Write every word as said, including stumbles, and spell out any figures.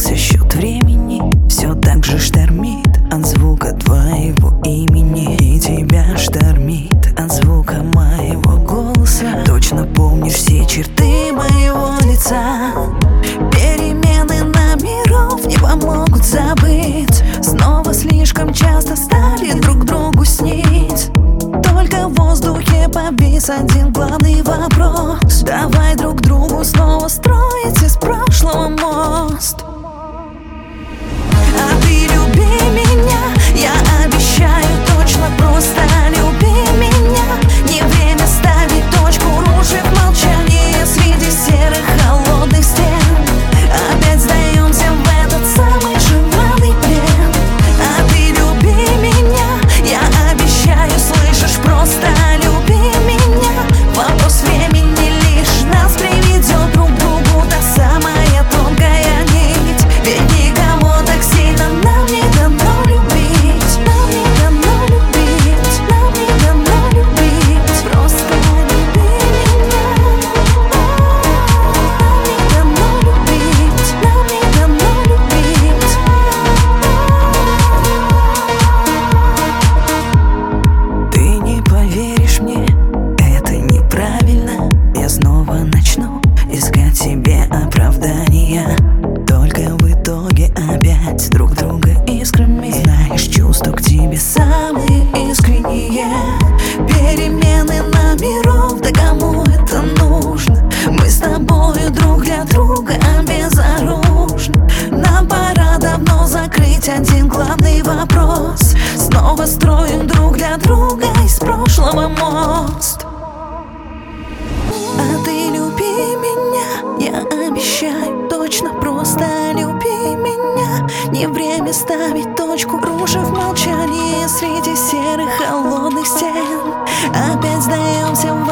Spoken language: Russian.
Сбился счет времени, все так же штормит от звука твоего имени. И тебя штормит от звука моего голоса. Точно помнишь все черты моего лица. Перемены номеров не помогут забыть. Снова слишком часто стали друг другу снить. Только в воздухе повис один главный вопрос: давай друг другу снова строить из прошлого мост. А ты люби меня, я обещаю точно, просто люби меня. Не время ставить точку, рушив молчание среди серых холодных стен. Опять сдаемся в этот самый желанный плен. А ты люби меня, я обещаю, слышишь, просто люби меня. Вопрос времени лишь нас приведет друг к другу, та самая тонкая нить. Ведь никого так сильно нам не дано любить. Нам не дано любить, нам не дано любить. Просто люби меня. Нам не дано любить, нам не дано любить. Ты не поверишь мне, это неправильно. Я снова начну искать себе оправдания. Только в итоге опять друг друга искрами. Знаешь, чувства к тебе самые искренние. Перемены номеров, да кому это нужно? Мы с тобою друг для друга безоружны. Нам пора давно закрыть один главный вопрос. Снова строим друг для друга из прошлого мост. А ты люби меня, я обещаю точно, просто люби меня. Не время ставить точку, рушив молчание среди серых холодных стен. Опять сдаемся в